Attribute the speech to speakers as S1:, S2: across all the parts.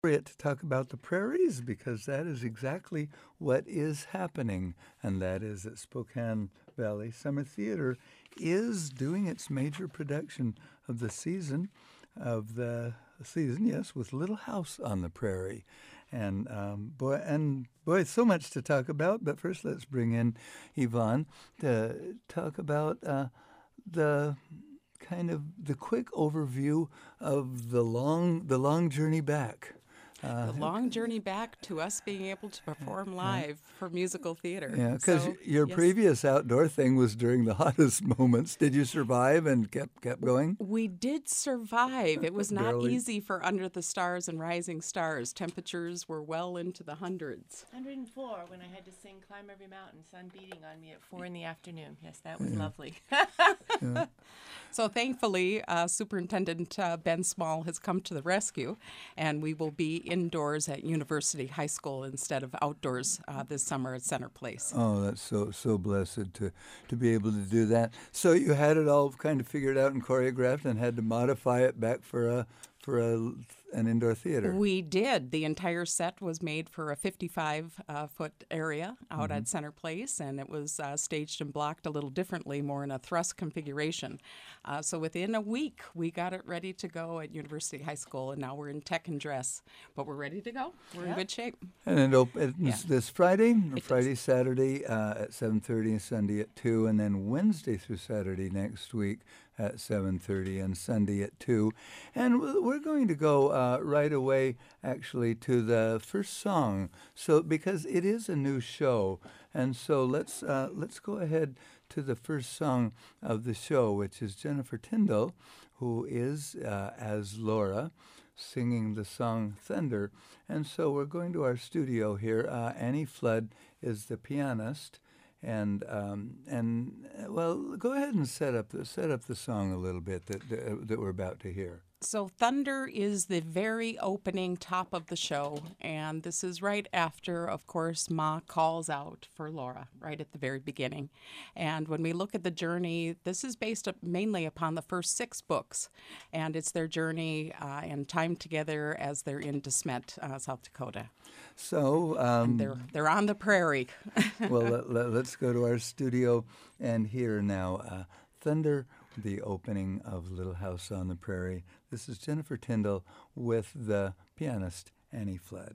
S1: appropriate to talk about the prairies because that is exactly what is happening, and that is that Spokane Valley Summer Theater is doing its major production of the season, yes, with Little House on the Prairie. And boy, so much to talk about. But first, let's bring in Yvonne to talk about the kind of the quick overview of the long journey back.
S2: The long journey back to us being able to perform
S1: Yeah,
S2: live for musical theater.
S1: yeah, because
S2: So,
S1: your
S2: yes,
S1: previous outdoor thing was during the hottest moments. Did you survive and kept going?
S2: we did survive. It was not
S1: Barely.
S2: easy for Under the Stars and Rising Stars. Temperatures were well into the hundreds.
S3: 104 when I had to sing Climb Every Mountain, sun beating on me at 4 in the afternoon. Yes, that was
S1: Yeah,
S3: lovely.
S1: yeah.
S2: So thankfully, Superintendent Ben Small has come to the rescue, and we will be indoors at University High School instead of outdoors this summer at Center Place.
S1: Oh, that's so blessed to be able to do that. So you had it all kind of figured out and choreographed, and had to modify it back for an indoor theater.
S2: We did. The entire set was made for a 55-foot area out
S1: Hmm.
S2: at Center Place, and it was staged and blocked a little differently, more in a thrust configuration. So within a week, we got it ready to go at University High School, and now we're in tech and dress, but we're ready to go. We're in
S3: Yep.
S2: good shape.
S1: And it
S2: Yeah,
S1: opens this Friday,
S2: it does.
S1: Friday, Saturday at 7:30, and Sunday at 2, and then Wednesday through Saturday next week at 7:30, and Sunday at 2. And we're going to go right away, actually, to the first song. So because it is a new show, and so let's go ahead to the first song of the show, which is Jennifer Tyndall, who is as Laura, singing the song Thunder. And so we're going to our studio here. Annie Flood is the pianist. And well, go ahead and set up the song a little bit that we're about to hear.
S2: So Thunder is the very opening top of the show, and this is right after, of course, Ma calls out for Laura, right at the very beginning. And when we look at the journey, this is based mainly upon the first 6 books, and it's their journey and time together as they're in DeSmet, South Dakota,
S1: So,
S2: and they're on the prairie.
S1: well, let's go to our studio and hear now Thunder, the opening of Little House on the Prairie. This is Jennifer Tyndall with the pianist Annie Flood.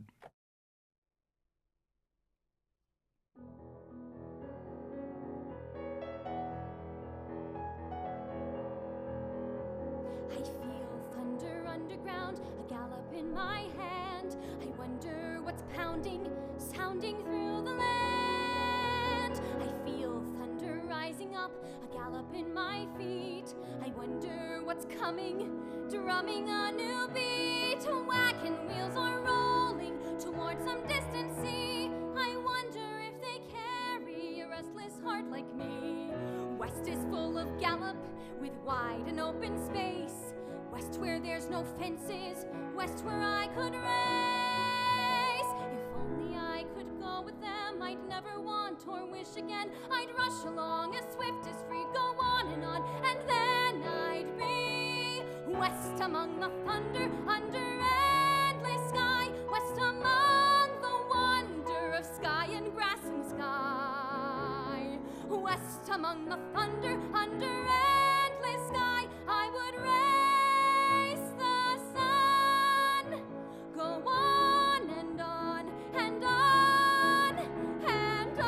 S4: I feel thunder underground, a gallop in my hand. I wonder what's pounding, sounding through the land. I feel thunder rising up, a gallop in my feet. I wonder what's coming, drumming a new beat. Wagon wheels are rolling towards some distant sea. I wonder if they carry a restless heart like me. West is full of gallop with wide and open space. West where there's no fences, west where I could race. If only I could go with them, I'd never want or wish again. I'd rush along as swift as free, go on, and then I'd be west among the thunder, under endless sky. West among the wonder of sky and grass and sky. West among the thunder, under endless sky. I would race the sun, go on and on and on and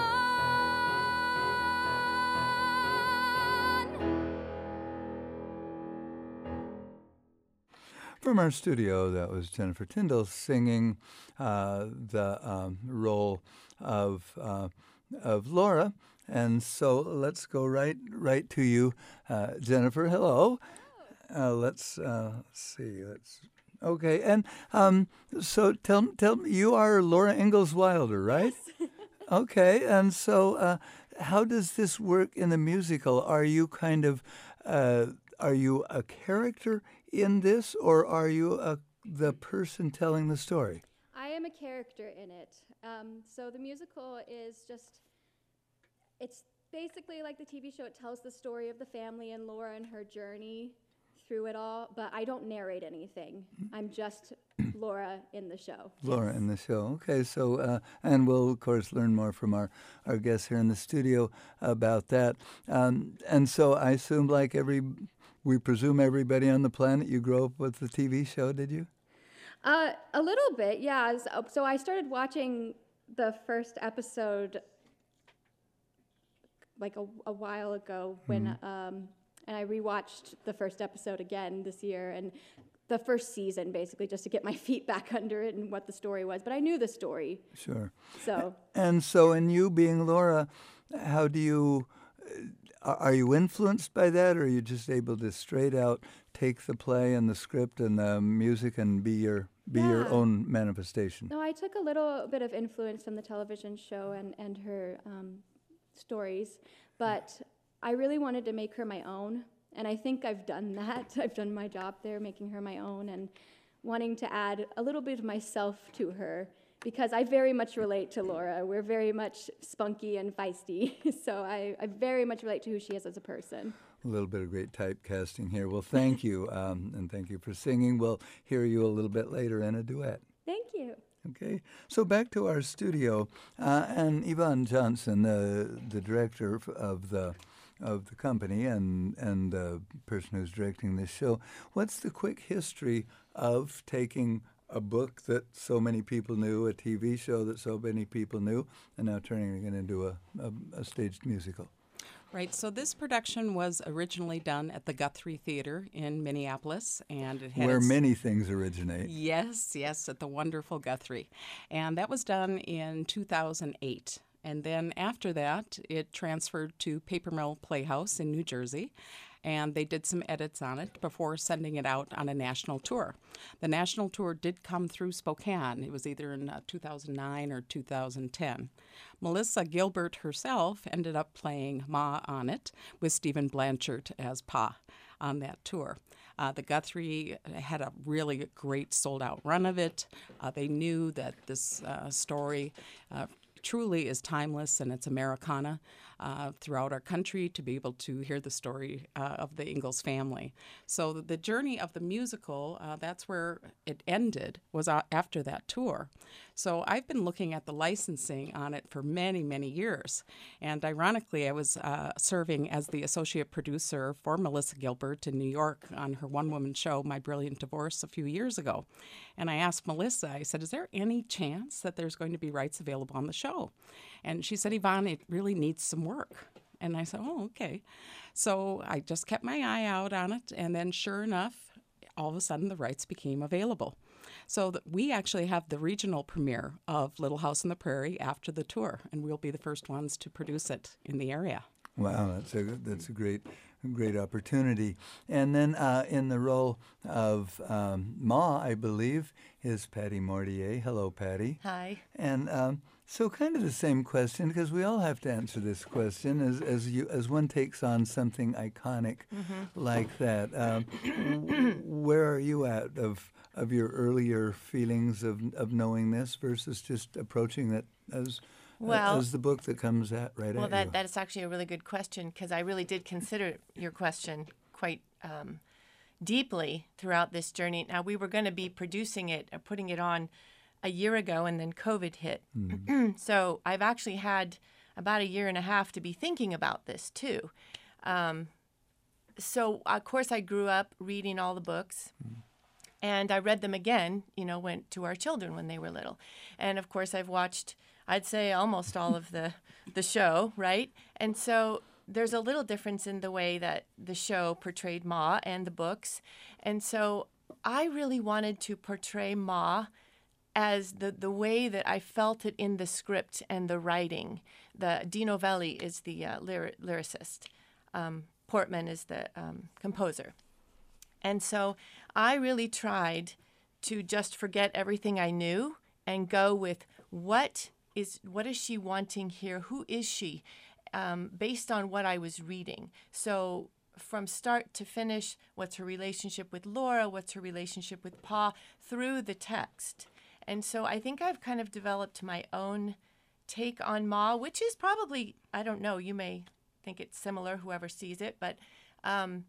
S4: on.
S1: From our studio, that was Jennifer Tyndall singing the role of Laura. And so let's go right to you, Jennifer. Hello. Let's see. Let's Okay. And so tell me, you are Laura Ingalls Wilder, right? Okay. And so how does this work in the musical? Are you a character in this, or are you the person telling the story?
S4: I am a character in it. So the musical is just, it's basically like the TV show. It tells the story of the family and Laura and her journey through it all, but I don't narrate anything. I'm just Laura in the show.
S1: Laura in the show. Okay, so, and we'll, of course, learn more from our guests here in the studio about that. And so I assume, we presume everybody on the planet, you grew up with the TV show, did you?
S4: A little bit, yeah. So I started watching the first episode like a while ago when, and I rewatched the first episode again this year, and the first season, basically, just to get my feet back under it and what the story was. But I knew the story.
S1: Sure.
S4: So.
S1: And so in you being Laura, how do you, are you influenced by that, or are you just able to straight out take the play and the script and the music and be your own manifestation?
S4: No, I took a little bit of influence from the television show and her stories, but I really wanted to make her my own. And I think I've done that. I've done my job there, making her my own and wanting to add a little bit of myself to her, because I very much relate to Laura. We're very much spunky and feisty, so I very much relate to who she is as a person.
S1: A little bit of great typecasting here. Well, thank you, and thank you for singing. We'll hear you a little bit later in a duet.
S4: Thank you.
S1: Okay, so back to our studio, and Yvonne Johnson, the director of the company and the person who's directing this show. What's the quick history of taking a book that so many people knew, a TV show that so many people knew, and now turning it into a staged musical?
S2: Right, so this production was originally done at the Guthrie Theater in Minneapolis, and it had
S1: where many things originate.
S2: Yes, at the wonderful Guthrie. And that was done in 2008. And then after that, it transferred to Paper Mill Playhouse in New Jersey, and they did some edits on it before sending it out on a national tour. The national tour did come through Spokane. It was either in 2009 or 2010. Melissa Gilbert herself ended up playing Ma on it with Stephen Blanchard as Pa on that tour. The Guthrie had a really great sold-out run of it. They knew that this story truly is timeless, and it's Americana throughout our country to be able to hear the story of the Ingalls family. So the journey of the musical, that's where it ended, was after that tour. So I've been looking at the licensing on it for many, many years. And ironically, I was serving as the associate producer for Melissa Gilbert in New York on her one-woman show, My Brilliant Divorce, a few years ago. And I asked Melissa, I said, is there any chance that there's going to be rights available on the show? And she said, Yvonne, it really needs some work. And I said, oh, okay. So I just kept my eye out on it. And then sure enough, all of a sudden the rights became available. So we actually have the regional premiere of Little House on the Prairie after the tour, and we'll be the first ones to produce it in the area.
S1: Wow, that's a great opportunity. And then in the role of Ma, I believe, is Patty Mortier. Hello, Patty.
S3: Hi.
S1: And so kind of the same question, because we all have to answer this question as one takes on something iconic like that. Where are you at of your earlier feelings of knowing this versus just approaching it as the book that comes right at you?
S3: Well, that is actually a really good question, because I really did consider your question quite deeply throughout this journey. Now, we were going to be producing it, putting it on a year ago, and then COVID hit. So I've actually had about a year and a half to be thinking about this, too. So, of course, I grew up reading all the books. And I read them again, went to our children when they were little. And, of course, I've watched, I'd say, almost all of the show, right? And so there's a little difference in the way that the show portrayed Ma and the books. And so I really wanted to portray Ma as the way that I felt it in the script and the writing. Dino Velli is the lyricist. Portman is the composer. And so I really tried to just forget everything I knew and go with what is she wanting here? Who is she? Based on what I was reading. So from start to finish, what's her relationship with Laura? What's her relationship with Pa? Through the text. And so I think I've kind of developed my own take on Ma, which is probably, I don't know, you may think it's similar, whoever sees it, but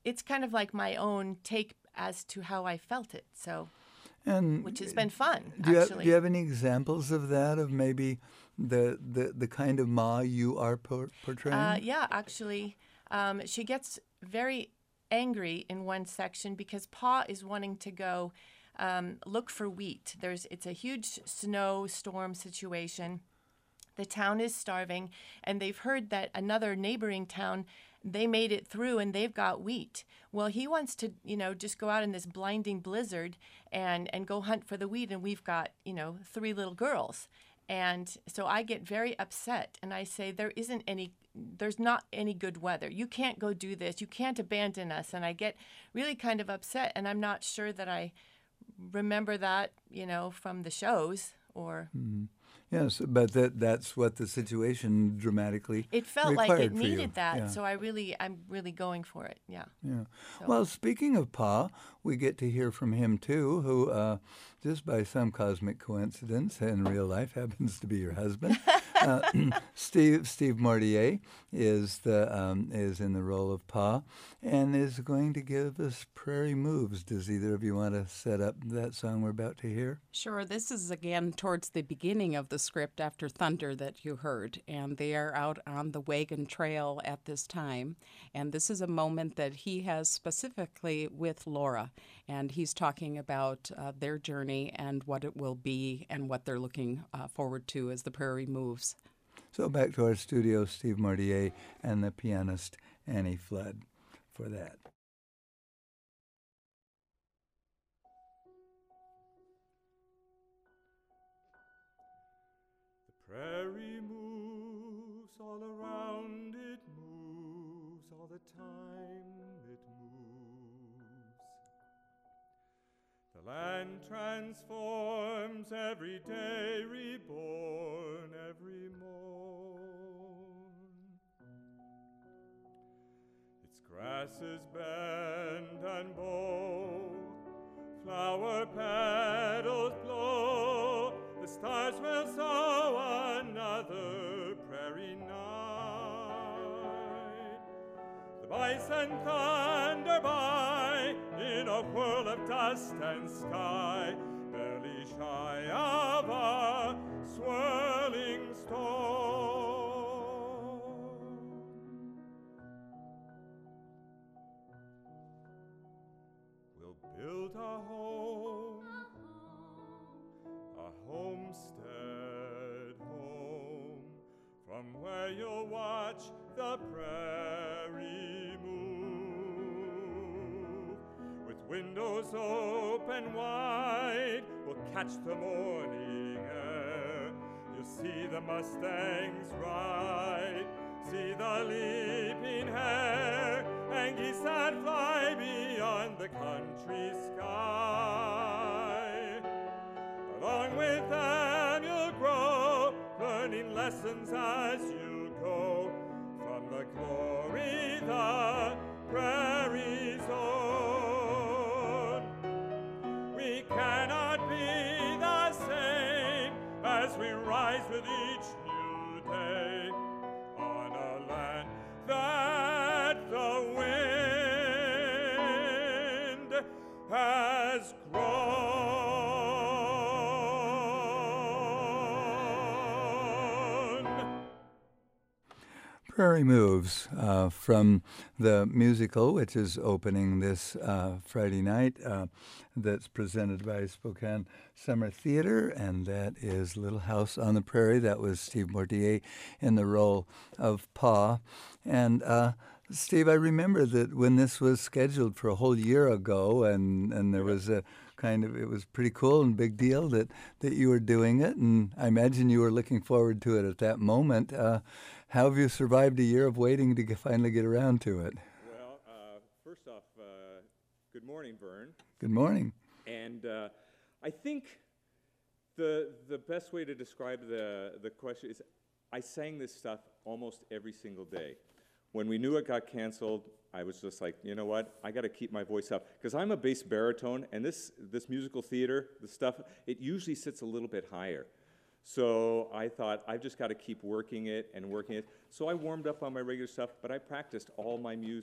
S3: it's kind of like my own take as to how I felt it. So,
S1: And
S3: which has been fun,
S1: do you,
S3: actually.
S1: do you have any examples of that, of maybe the kind of Ma you are portraying?
S3: Yeah, actually, she gets very angry in one section because Pa is wanting to go look for wheat. It's a huge snowstorm situation. The town is starving, and they've heard that another neighboring town, they made it through and they've got wheat. Well, he wants to, just go out in this blinding blizzard and go hunt for the wheat, and we've got, 3 little girls. And so I get very upset, and I say, there's not any good weather. You can't go do this. You can't abandon us. And I get really kind of upset, and I'm not sure that I remember that, from the shows or...
S1: Yes, but that's what the situation dramatically
S3: It felt like
S1: required
S3: it
S1: for you.
S3: needed that,
S1: Yeah.
S3: so I'm really going for it. Yeah.
S1: Yeah.
S3: So-
S1: Well, speaking of Pa, we get to hear from him too, who just by some cosmic coincidence in real life happens to be your husband. Steve Mortier is in the role of Pa, and is going to give us Prairie Moves. Does either of you want to set up that song we're about to hear?
S2: Sure, this is again towards the beginning of the script after Thunder that you heard, and they are out on the wagon trail at this time. And this is a moment that he has specifically with Laura, and he's talking about their journey and what it will be and what they're looking forward to as the Prairie moves.
S1: So back to our studio, Steve Mortier and the pianist Annie Flood for that.
S5: The prairie moves all around, it moves all the time, it moves. The land transforms every day, reborn every morn. Its grasses bend and bow, flower petals blow, the stars will sow another prairie night. The bison thunder by in a whirl of dust and sky, barely shy of a swirling storm. We'll build a home, a homestead home, from where you'll watch the prairie move. With windows open wide, we'll catch the morning air. You'll see the mustangs ride, see the leaping hare, and geese that fly beyond the country sky. Along with them you'll grow, learning lessons as you go, from the glory the prairie's own. We cannot be the same as we rise with each new day, on a land that the wind has grown.
S1: Prairie Moves from the musical, which is opening this Friday night, that's presented by Spokane Summer Theater, and that is Little House on the Prairie. That was Steve Mortier in the role of Pa. And Steve, I remember that when this was scheduled for a whole year ago, and there was a it was pretty cool and big deal that you were doing it, and I imagine you were looking forward to it at that moment. How have you survived a year of waiting to finally get around to it?
S5: Well, first off, good morning, Vern.
S1: Good morning.
S5: And I think the best way to describe the question is I sang this stuff almost every single day. When we knew it got canceled, I was just like, you know what? I got to keep my voice up. Because I'm a bass baritone, and this musical theater, the stuff, it usually sits a little bit higher. So I thought, I've just got to keep working it and working it. So I warmed up on my regular stuff, but I practiced all my music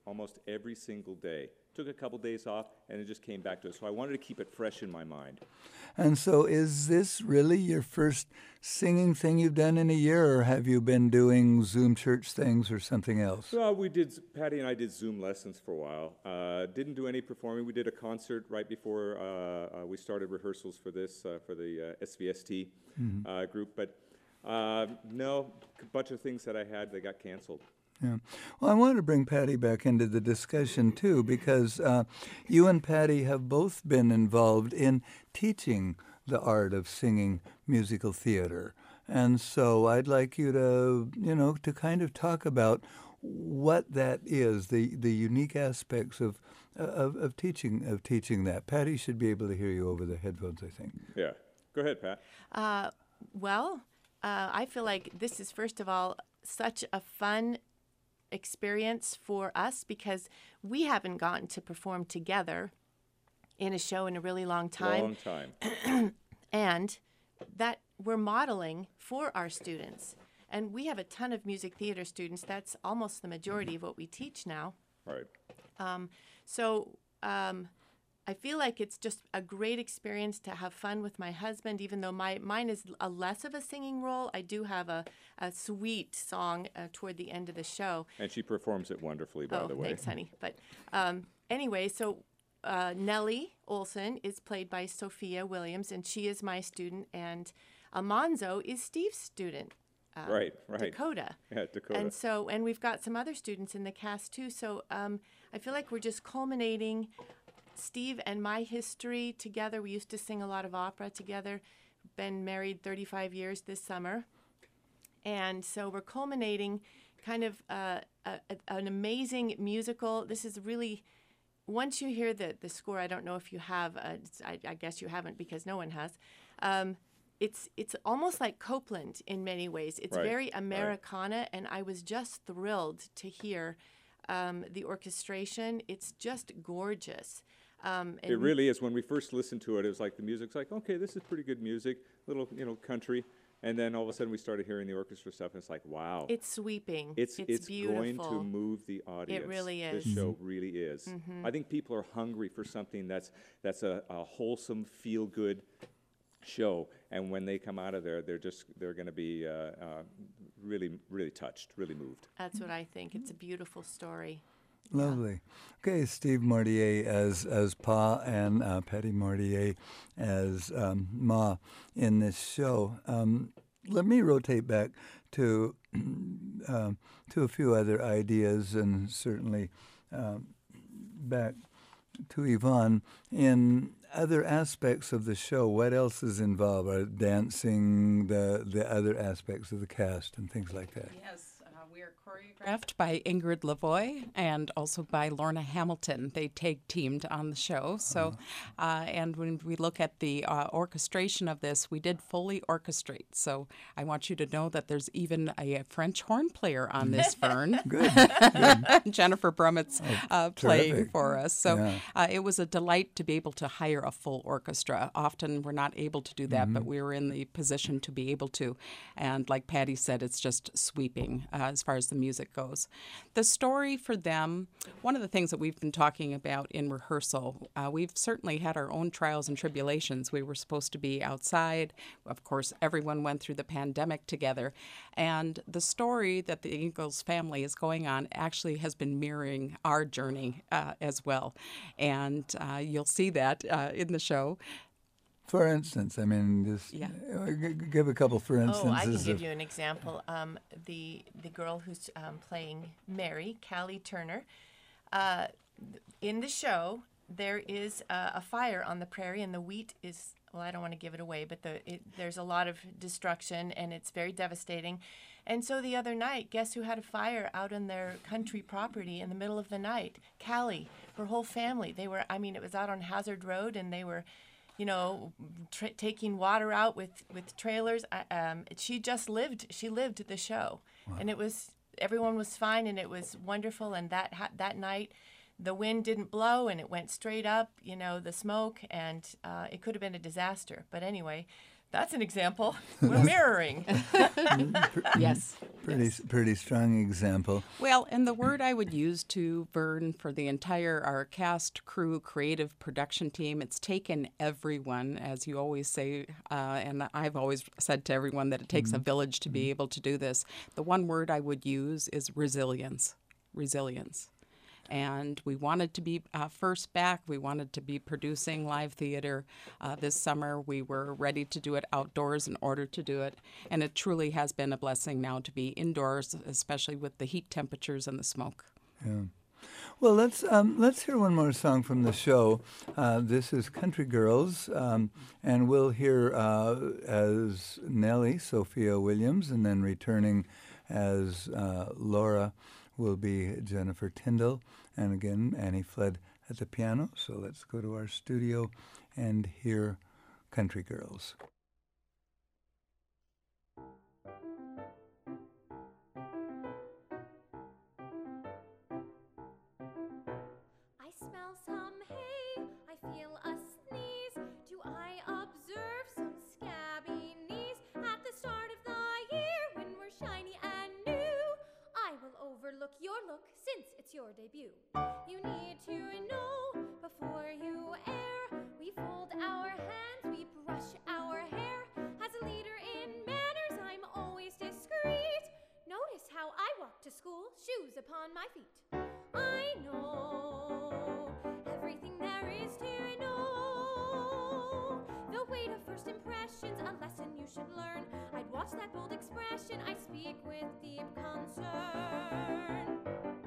S5: almost every single day. Took a couple days off, and it just came back to it. So I wanted to keep it fresh in my mind.
S1: And so is this really your first singing thing you've done in a year, or have you been doing Zoom church things or something else?
S5: Well, Patty and I did Zoom lessons for a while. Didn't do any performing. We did a concert right before we started rehearsals for this, for the SVST group. But no, a bunch of things that I had, they got canceled.
S1: Yeah. Well, I want to bring Patty back into the discussion, too, because you and Patty have both been involved in teaching the art of singing musical theater. And so I'd like you to, to kind of talk about what that is, the unique aspects of teaching that. Patty should be able to hear you over the headphones, I think.
S5: Yeah. Go ahead, Pat.
S3: I feel like this is, first of all, such a fun experience for us because we haven't gotten to perform together in a show in a really long time.
S5: Long time.
S3: And that we're modeling for our students. And we have a ton of music theater students. That's almost the majority of what we teach now.
S5: Right.
S3: I feel like it's just a great experience to have fun with my husband, even though mine is a less of a singing role. I do have a sweet song toward the end of the show.
S5: And she performs it wonderfully, by the way.
S3: Thanks, honey. But anyway, so Nellie Olson is played by Sophia Williams, and she is my student, and Almanzo is Steve's student.
S5: Right.
S3: Dakota.
S5: Yeah, Dakota.
S3: And we've got some other students in the cast too. So I feel like we're just culminating Steve and my history together. We used to sing a lot of opera together. Been married 35 years this summer. And so we're culminating kind of an amazing musical. This is really, once you hear the score, I don't know if you have, I guess you haven't because no one has. It's almost like Copland in many ways. It's very Americana, and I was just thrilled to hear the orchestration. It's just gorgeous.
S5: It really is. When we first listened to it, it was like the music's like, okay, this is pretty good music, little, country. And then all of a sudden we started hearing the orchestra stuff, and it's like, wow.
S3: It's sweeping.
S5: It's
S3: beautiful.
S5: going to move the audience.
S3: It really is.
S5: This show really is. I think people are hungry for something that's a wholesome, feel-good show, and when they come out of there, they're going to be really, really touched, really moved.
S3: That's what I think. It's a beautiful story.
S1: Lovely. Okay, Steve Mortier as Pa and Patty Mortier as Ma in this show. Let me rotate back to a few other ideas, and certainly back to Yvonne. In other aspects of the show, what else is involved? Dancing, the other aspects of the cast and things like that.
S2: Yes. We are choreographed by Ingrid Lavoie and also by Lorna Hamilton. They tag teamed on the show. So, and when we look at the orchestration of this, we did fully orchestrate. So I want you to know that there's even a French horn player on this, Fern.
S1: Good.
S2: Jennifer Brummett's playing
S1: terrific.
S2: for us. So it was a delight to be able to hire a full orchestra. Often we're not able to do that, but we were in the position to be able to. And like Patty said, it's just sweeping as far as the music goes. The story for them, one of the things that we've been talking about in rehearsal, we've certainly had our own trials and tribulations. We were supposed to be outside. Of course, everyone went through the pandemic together. And the story that the Ingalls family is going on actually has been mirroring our journey as well. And you'll see that in the show.
S1: For instance, I mean, just give a couple for instances.
S3: Oh, I can give you an example. The girl who's playing Mary, Callie Turner, in the show, there is a fire on the prairie, and the wheat is, well, I don't want to give it away, but there's a lot of destruction, and it's very devastating. And so the other night, guess who had a fire out on their country property in the middle of the night? Callie, her whole family. They were, it was out on Hazard Road, and they were taking water out with trailers. She lived the show. Wow. And everyone was fine, and it was wonderful. And that night, the wind didn't blow, and it went straight up, the smoke, and it could have been a disaster. But anyway, That's an example. We're mirroring.
S2: Yes.
S1: Pretty strong example.
S2: Well, and the word I would use to Vern for the entire our cast, crew, creative production team, it's taken everyone, as you always say, and I've always said to everyone that it takes a village to be able to do this. The one word I would use is resilience. Resilience. And we wanted to be first back. We wanted to be producing live theater this summer. We were ready to do it outdoors in order to do it. And it truly has been a blessing now to be indoors, especially with the heat temperatures and the smoke.
S1: Yeah. Well, let's hear one more song from the show. This is Country Girls, and we'll hear as Nellie, Sophia Williams, and then returning as Laura will be Jennifer Tyndall, and again, Annie Flood at the piano. So let's go to our studio and hear Country Girls.
S4: I smell some hay, I feel a sneeze. Do I observe some scabby knees? At the start of the year, when we're shiny and new, I will overlook your look since it's your debut. You need to know before you err. We fold our hands, we brush our hair. As a leader in manners, I'm always discreet. Notice how I walk to school, shoes upon my feet. I know everything there is to know. The weight of first impressions, a lesson you should learn. I'd watch that bold expression, I speak with deep concern.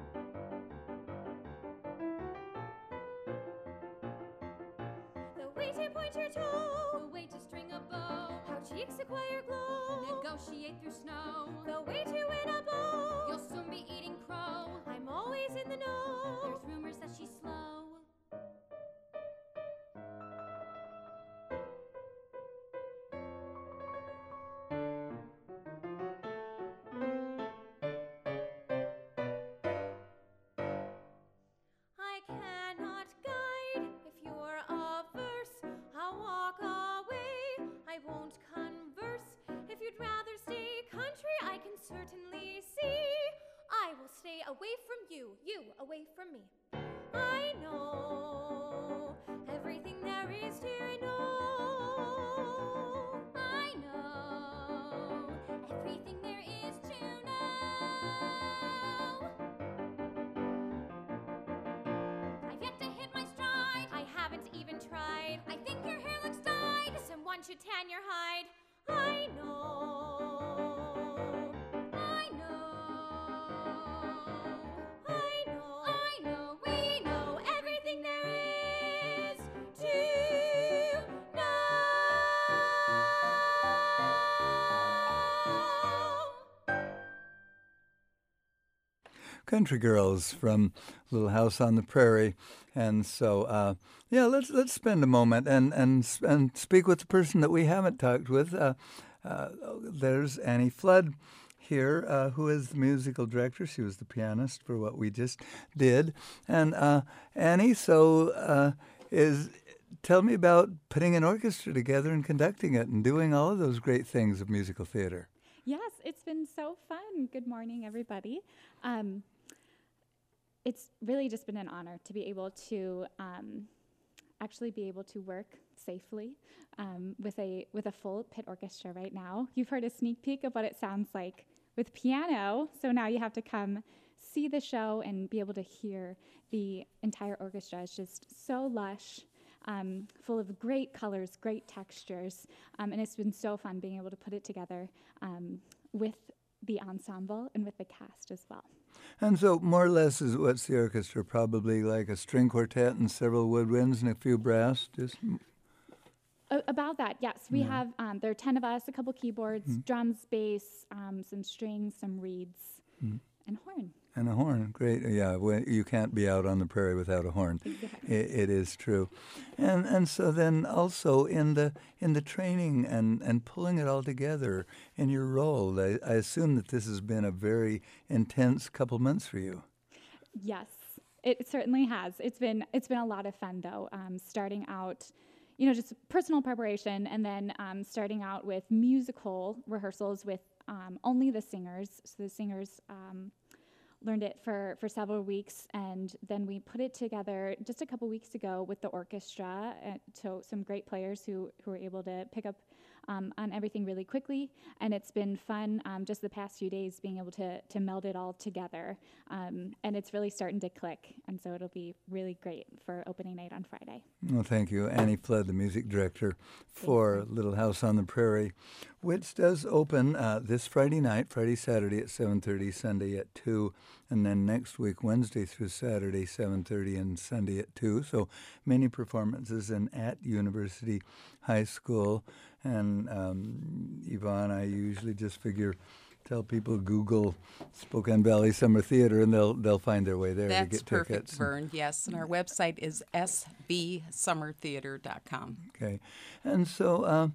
S4: The way to point your toe, the way to string a bow, how cheeks acquire glow, negotiate through snow, the way to win a beau, you'll soon be eating crow. I'm always in the know, there's rumors that she's slow. I cannot guide if you're averse. I'll walk away, I won't converse. If you'd rather stay country, I can certainly see. I will stay away from you, you away from me. I know everything there is to know. I know everything there is to know. I've yet to hit my stride, I haven't even tried. I think your hair looks dyed, someone should tan your hide. I know, I know, I know, I know, we know everything there is to know.
S1: Country Girls from Little House on the Prairie. And so, let's spend a moment and speak with the person that we haven't talked with. There's Annie Flood here, who is the musical director. She was the pianist for what we just did. And Annie, so tell me about putting an orchestra together and conducting it and doing all of those great things of musical theater.
S6: Yes, it's been so fun. Good morning, everybody. It's really just been an honor to be able to actually be able to work safely with a full pit orchestra right now. You've heard a sneak peek of what it sounds like with piano, so now you have to come see the show and be able to hear the entire orchestra. It's just so lush, full of great colors, great textures, and it's been so fun being able to put it together with the ensemble and with the cast as well.
S1: And so, more or less, what's the orchestra? Probably like a string quartet and several woodwinds and a few brass? Just
S6: about that, yes. We have, there are 10 of us, a couple keyboards, drums, bass, some strings, some reeds, and horn.
S1: And a horn, great. Yeah, you can't be out on the prairie without a horn.
S6: Exactly.
S1: It is true. And so then also in the training and pulling it all together in your role, I assume that this has been a very intense couple months for you.
S6: Yes, it certainly has. It's been a lot of fun though. Starting out, just personal preparation, and then starting out with musical rehearsals with only the singers. So the singers learned it for several weeks, and then we put it together just a couple weeks ago with the orchestra. So some great players who were able to pick up on everything really quickly, and it's been fun just the past few days being able to meld it all together, and it's really starting to click, and so it'll be really great for opening night on Friday.
S1: Well, thank you. Annie Flood, the music director for Little House on the Prairie, which does open this Friday night, Friday, Saturday at 7:30, Sunday at 2, and then next week, Wednesday through Saturday, 7:30 and Sunday at 2. So many performances at University High School. And Yvonne, I usually just tell people Google Spokane Valley Summer Theater, and they'll find their way there to
S2: That's
S1: get
S2: perfect,
S1: tickets.
S2: Vern. Yes, and our website is sbsummertheater.com.
S1: Okay, and so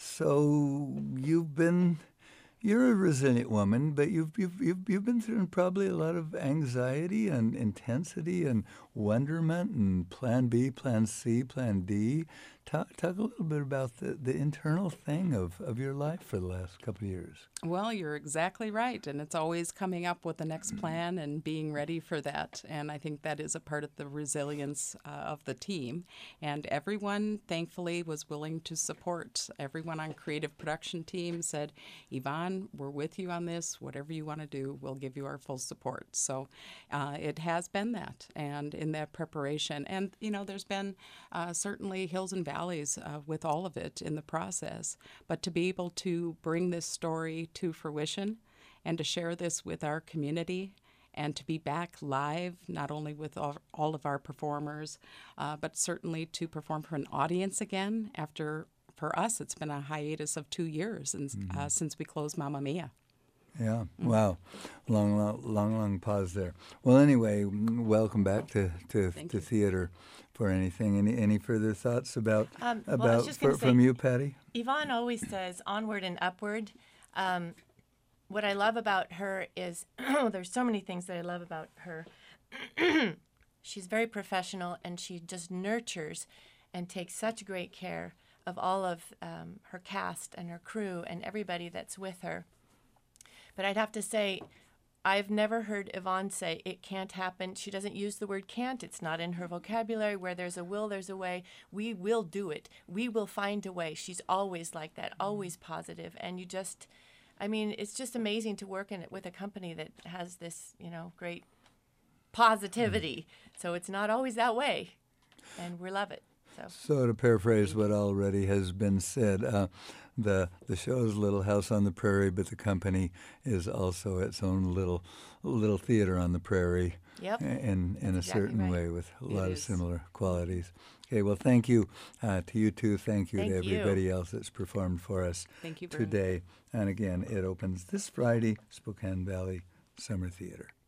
S1: you're a resilient woman, but you've been through probably a lot of anxiety and intensity and wonderment and Plan B, Plan C, Plan D. Talk a little bit about the internal thing of your life for the last couple of years.
S2: Well, you're exactly right, and it's always coming up with the next plan and being ready for that. And I think that is a part of the resilience of the team. And everyone, thankfully, was willing to support. Everyone on creative production team said, Yvonne, we're with you on this. Whatever you want to do, we'll give you our full support. So it has been that, and in that preparation. And, there's been certainly hills and valleys with all of it in the process. But to be able to bring this story to fruition and to share this with our community and to be back live, not only with all of our performers, but certainly to perform for an audience again after, for us, it's been a hiatus of 2 years since we closed Mamma Mia.
S1: Yeah, wow. Long pause there. Well, anyway, welcome back to theater for anything. Any further thoughts about from you, Patty?
S3: Yvonne always says onward and upward. What I love about her is, there's so many things that I love about her. She's very professional, and she just nurtures and takes such great care of all of her cast and her crew and everybody that's with her. But I'd have to say, I've never heard Yvonne say it can't happen. She doesn't use the word can't. It's not in her vocabulary. Where there's a will, there's a way. We will do it. We will find a way. She's always like that, always positive. And it's just amazing to work with a company that has this, great positivity. So it's not always that way, and we love it.
S1: So to paraphrase what already has been said, the show is Little House on the Prairie, but the company is also its own little theater on the prairie.
S3: Yep.
S1: In a certain
S3: right.
S1: way with a lot of similar qualities. Okay, well, thank you to you two. Thank you to everybody else that's performed for us
S2: Thank you,
S1: today. And again, it opens this Friday, Spokane Valley Summer Theater.